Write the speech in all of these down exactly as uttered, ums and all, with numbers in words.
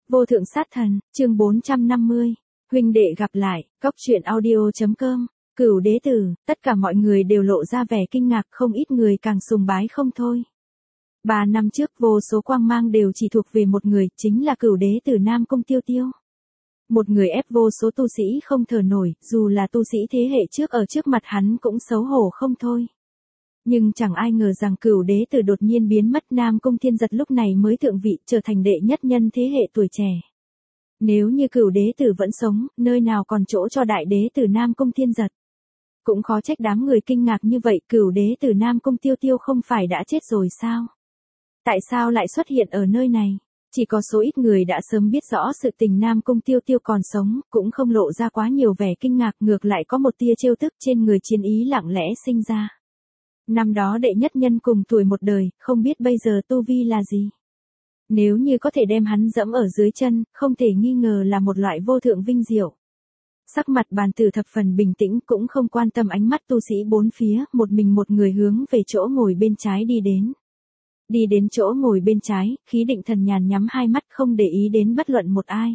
Vô thượng sát thần, chương bốn trăm năm mươi. Huynh đệ gặp lại, cốc truyện audio.com. Cửu đế tử, tất cả mọi người đều lộ ra vẻ kinh ngạc, không ít người càng sùng bái không thôi. Ba năm trước vô số quang mang đều chỉ thuộc về một người, chính là cửu đế tử Nam Cung Tiêu Tiêu. Một người ép vô số tu sĩ không thở nổi, dù là tu sĩ thế hệ trước ở trước mặt hắn cũng xấu hổ không thôi. Nhưng chẳng ai ngờ rằng cửu đế tử đột nhiên biến mất, Nam Cung Thiên Giật lúc này mới thượng vị, trở thành đệ nhất nhân thế hệ tuổi trẻ. Nếu như cửu đế tử vẫn sống, nơi nào còn chỗ cho đại đế tử Nam Cung Thiên Giật. Cũng khó trách đám người kinh ngạc như vậy, cửu đế tử Nam Cung Tiêu Tiêu không phải đã chết rồi sao? Tại sao lại xuất hiện ở nơi này? Chỉ có số ít người đã sớm biết rõ sự tình Nam Cung Tiêu Tiêu còn sống, cũng không lộ ra quá nhiều vẻ kinh ngạc, ngược lại có một tia trêu tức trên người chiến ý lặng lẽ sinh ra. Năm đó đệ nhất nhân cùng tuổi một đời, không biết bây giờ tu vi là gì. Nếu như có thể đem hắn dẫm ở dưới chân, không thể nghi ngờ là một loại vô thượng vinh diệu. Sắc mặt bàn tử thập phần bình tĩnh, cũng không quan tâm ánh mắt tu sĩ bốn phía, một mình một người hướng về chỗ ngồi bên trái đi đến. Đi đến chỗ ngồi bên trái, khí định thần nhàn nhắm hai mắt không để ý đến bất luận một ai.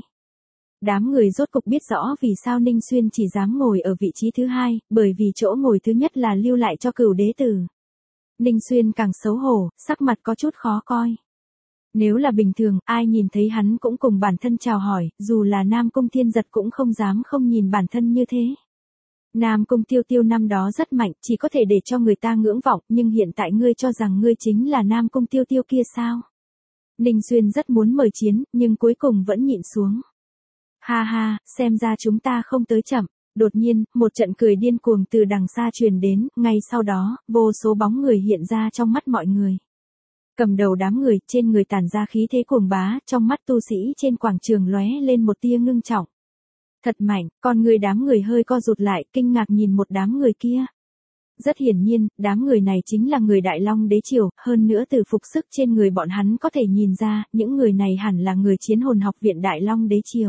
Đám người rốt cục biết rõ vì sao Ninh Xuyên chỉ dám ngồi ở vị trí thứ hai, bởi vì chỗ ngồi thứ nhất là lưu lại cho cửu đế tử. Ninh Xuyên càng xấu hổ, sắc mặt có chút khó coi. Nếu là bình thường, ai nhìn thấy hắn cũng cùng bản thân chào hỏi, dù là Nam Cung Thiên Giật cũng không dám không nhìn bản thân như thế. Nam Cung Tiêu Tiêu năm đó rất mạnh, chỉ có thể để cho người ta ngưỡng vọng, nhưng hiện tại ngươi cho rằng ngươi chính là Nam Cung Tiêu Tiêu kia sao? Ninh Xuyên rất muốn mời chiến, nhưng cuối cùng vẫn nhịn xuống. Ha ha, xem ra chúng ta không tới chậm. Đột nhiên, một trận cười điên cuồng từ đằng xa truyền đến, ngay sau đó, vô số bóng người hiện ra trong mắt mọi người. Cầm đầu đám người, trên người tản ra khí thế cuồng bá, trong mắt tu sĩ trên quảng trường lóe lên một tia ngưng trọng. Thật mạnh, con người đám người hơi co rụt lại, kinh ngạc nhìn một đám người kia. Rất hiển nhiên, đám người này chính là người Đại Long đế triều, hơn nữa từ phục sức trên người bọn hắn có thể nhìn ra, những người này hẳn là người chiến hồn học viện Đại Long đế triều.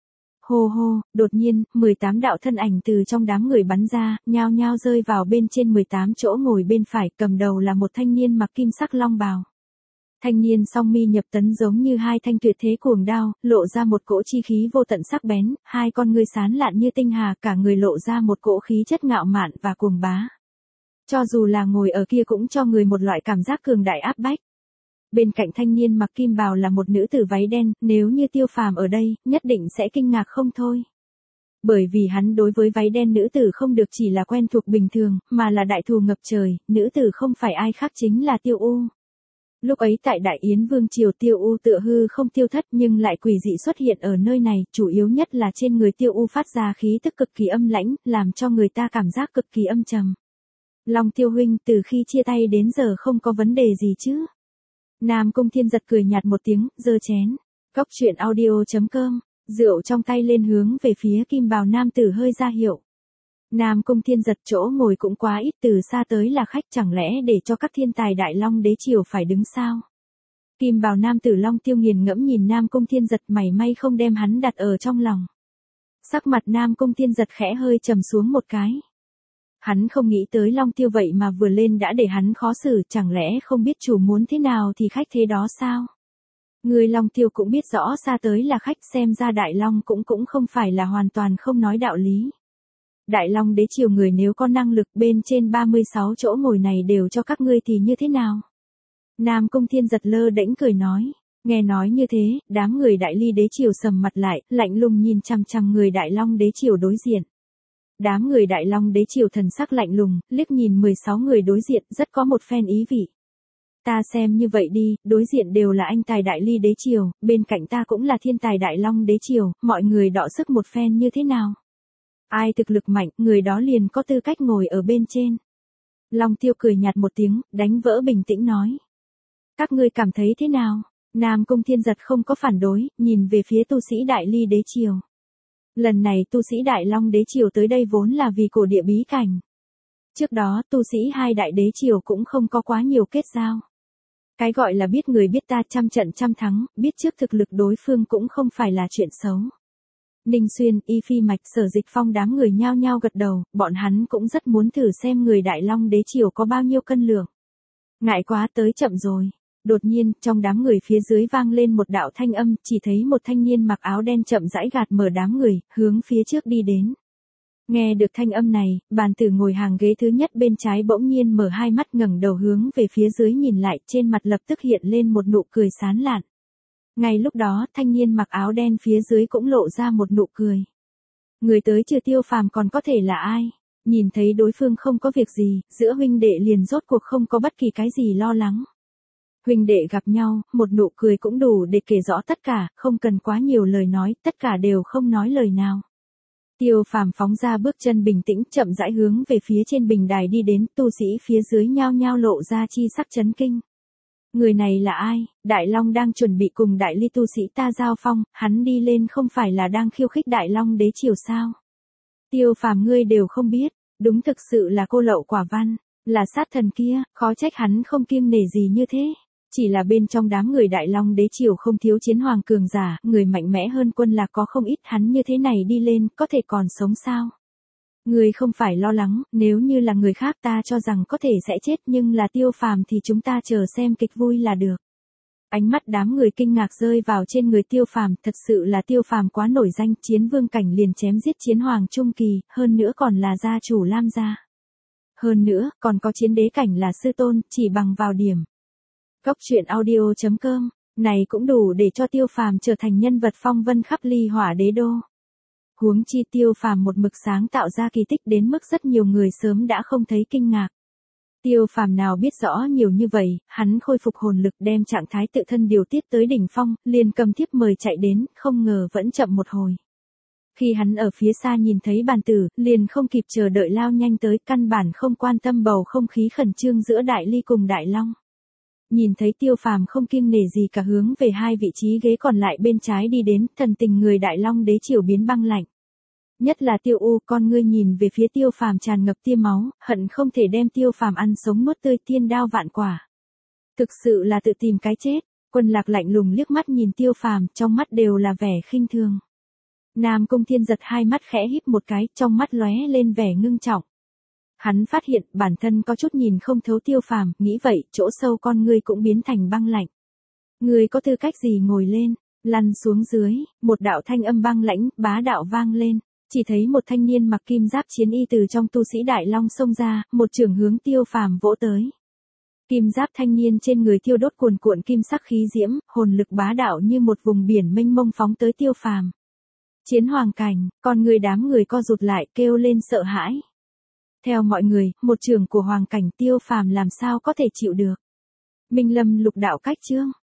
Hô hô, đột nhiên, mười tám đạo thân ảnh từ trong đám người bắn ra, nhao nhao rơi vào bên trên mười tám chỗ ngồi bên phải, cầm đầu là một thanh niên mặc kim sắc long bào. Thanh niên song mi nhập tấn giống như hai thanh tuyệt thế cuồng đao, lộ ra một cỗ chi khí vô tận sắc bén, hai con ngươi sáng lạn như tinh hà, cả người lộ ra một cỗ khí chất ngạo mạn và cuồng bá. Cho dù là ngồi ở kia cũng cho người một loại cảm giác cường đại áp bách. Bên cạnh thanh niên mặc kim bào là một nữ tử váy đen, nếu như Tiêu Phàm ở đây, nhất định sẽ kinh ngạc không thôi. Bởi vì hắn đối với váy đen nữ tử không được chỉ là quen thuộc bình thường, mà là đại thù ngập trời, nữ tử không phải ai khác chính là Tiêu U. Lúc ấy tại Đại Yến Vương triều, Tiêu U tựa hư không tiêu thất nhưng lại quỷ dị xuất hiện ở nơi này, chủ yếu nhất là trên người Tiêu U phát ra khí tức cực kỳ âm lãnh, làm cho người ta cảm giác cực kỳ âm trầm. Long Tiêu huynh, từ khi chia tay đến giờ không có vấn đề gì chứ? Nam Cung Thiên Giật cười nhạt một tiếng, giơ chén. Cốc truyện audio.com, rượu trong tay lên hướng về phía kim bào nam tử hơi ra hiệu. Nam Cung Thiên Giật, chỗ ngồi cũng quá ít, từ xa tới là khách, chẳng lẽ để cho các thiên tài Đại Long đế triều phải đứng sao? Kim bào nam tử Long Tiêu nghiền ngẫm nhìn Nam Cung Thiên Giật, mảy may không đem hắn đặt ở trong lòng. Sắc mặt Nam Cung Thiên Giật khẽ hơi trầm xuống một cái. Hắn không nghĩ tới Long Tiêu vậy mà vừa lên đã để hắn khó xử, chẳng lẽ không biết chủ muốn thế nào thì khách thế đó sao? Người Long Tiêu cũng biết rõ xa tới là khách, xem ra Đại Long cũng cũng không phải là hoàn toàn không nói đạo lý. Đại Long đế triều người nếu có năng lực, bên trên ba mươi sáu chỗ ngồi này đều cho các ngươi thì như thế nào? Nam Cung Thiên Giật lơ đễnh cười nói. Nghe nói như thế, đám người Đại Ly đế triều sầm mặt lại, lạnh lùng nhìn chằm chằm người Đại Long đế triều đối diện. Đám người Đại Long đế triều thần sắc lạnh lùng, liếc nhìn mười sáu người đối diện, rất có một phen ý vị. Ta xem như vậy đi, đối diện đều là anh tài Đại Ly đế triều, bên cạnh ta cũng là thiên tài Đại Long đế triều, mọi người đọ sức một phen như thế nào? Ai thực lực mạnh, người đó liền có tư cách ngồi ở bên trên. Long Tiêu cười nhạt một tiếng, đánh vỡ bình tĩnh nói. Các ngươi cảm thấy thế nào? Nam Cung Thiên Giật không có phản đối, nhìn về phía tu sĩ Đại Ly đế triều. Lần này tu sĩ Đại Long đế triều tới đây vốn là vì cổ địa bí cảnh. Trước đó tu sĩ hai đại đế triều cũng không có quá nhiều kết giao. Cái gọi là biết người biết ta, trăm trận trăm thắng, biết trước thực lực đối phương cũng không phải là chuyện xấu. Ninh Xuyên, Y Phi Mạch, Sở Dịch Phong đám người nhao nhao gật đầu, bọn hắn cũng rất muốn thử xem người Đại Long đế triều có bao nhiêu cân lượng. Ngại quá, tới chậm rồi. Đột nhiên, trong đám người phía dưới vang lên một đạo thanh âm, chỉ thấy một thanh niên mặc áo đen chậm rãi gạt mở đám người, hướng phía trước đi đến. Nghe được thanh âm này, bàn tử ngồi hàng ghế thứ nhất bên trái bỗng nhiên mở hai mắt ngẩng đầu hướng về phía dưới nhìn lại, trên mặt lập tức hiện lên một nụ cười sán lạn. Ngay lúc đó, thanh niên mặc áo đen phía dưới cũng lộ ra một nụ cười. Người tới trừ Tiêu Phàm còn có thể là ai? Nhìn thấy đối phương không có việc gì, giữa huynh đệ liền rốt cuộc không có bất kỳ cái gì lo lắng. Huynh đệ gặp nhau, một nụ cười cũng đủ để kể rõ tất cả, không cần quá nhiều lời nói, tất cả đều không nói lời nào. Tiêu Phàm phóng ra bước chân bình tĩnh, chậm rãi hướng về phía trên bình đài đi đến, tu sĩ phía dưới nhao nhao lộ ra chi sắc chấn kinh. Người này là ai? Đại Long đang chuẩn bị cùng đại ly tu sĩ ta giao phong, hắn đi lên không phải là đang khiêu khích Đại Long đế triều sao? Tiêu Phàm ngươi đều không biết, đúng thực sự là cô lậu quả văn, là sát thần kia, khó trách hắn không kiêng nể gì như thế. Chỉ là bên trong đám người Đại Long đế triều không thiếu chiến hoàng cường giả, người mạnh mẽ hơn Quân Lạc có không ít, hắn như thế này đi lên, có thể còn sống sao? Người không phải lo lắng, nếu như là người khác ta cho rằng có thể sẽ chết, nhưng là Tiêu Phàm thì chúng ta chờ xem kịch vui là được. Ánh mắt đám người kinh ngạc rơi vào trên người Tiêu Phàm, thật sự là Tiêu Phàm quá nổi danh, chiến vương cảnh liền chém giết chiến hoàng trung kỳ, hơn nữa còn là gia chủ Lam gia. Hơn nữa, còn có chiến đế cảnh là sư tôn, chỉ bằng vào điểm. Góc truyện audio chấm com, này cũng đủ để cho Tiêu Phàm trở thành nhân vật phong vân khắp ly hỏa đế đô. Huống chi Tiêu Phàm một mực sáng tạo ra kỳ tích đến mức rất nhiều người sớm đã không thấy kinh ngạc. Tiêu Phàm nào biết rõ nhiều như vậy, hắn khôi phục hồn lực đem trạng thái tự thân điều tiết tới đỉnh phong, liền cầm thiếp mời chạy đến, không ngờ vẫn chậm một hồi. Khi hắn ở phía xa nhìn thấy bàn tử, liền không kịp chờ đợi lao nhanh tới, căn bản không quan tâm bầu không khí khẩn trương giữa Đại Ly cùng Đại Long. Nhìn thấy Tiêu Phàm không kiêng nể gì cả hướng về hai vị trí ghế còn lại bên trái đi đến, thần tình người Đại Long đế triều biến băng lạnh. Nhất là Tiêu U, con ngươi nhìn về phía Tiêu Phàm tràn ngập tia máu, hận không thể đem Tiêu Phàm ăn sống nuốt tươi, thiên đao vạn quả. Thực sự là tự tìm cái chết. Quân Lạc lạnh lùng liếc mắt nhìn Tiêu Phàm, trong mắt đều là vẻ khinh thường. Nam Cung Thiên giật hai mắt khẽ híp một cái, trong mắt lóe lên vẻ ngưng trọng. Hắn phát hiện bản thân có chút nhìn không thấu Tiêu Phàm, nghĩ vậy, chỗ sâu con ngươi cũng biến thành băng lạnh. Ngươi có tư cách gì ngồi lên, lăn xuống dưới, một đạo thanh âm băng lãnh, bá đạo vang lên. Chỉ thấy một thanh niên mặc kim giáp chiến y từ trong tu sĩ Đại Long xông ra, một trường hướng Tiêu Phàm vỗ tới. Kim giáp thanh niên trên người thiêu đốt cuồn cuộn kim sắc khí diễm, hồn lực bá đạo như một vùng biển mênh mông phóng tới Tiêu Phàm. Chiến hoàng cảnh, còn người đám người co rụt lại kêu lên sợ hãi. Theo mọi người, một trường của hoàng cảnh Tiêu Phàm làm sao có thể chịu được. Minh Lâm lục đạo cách chương.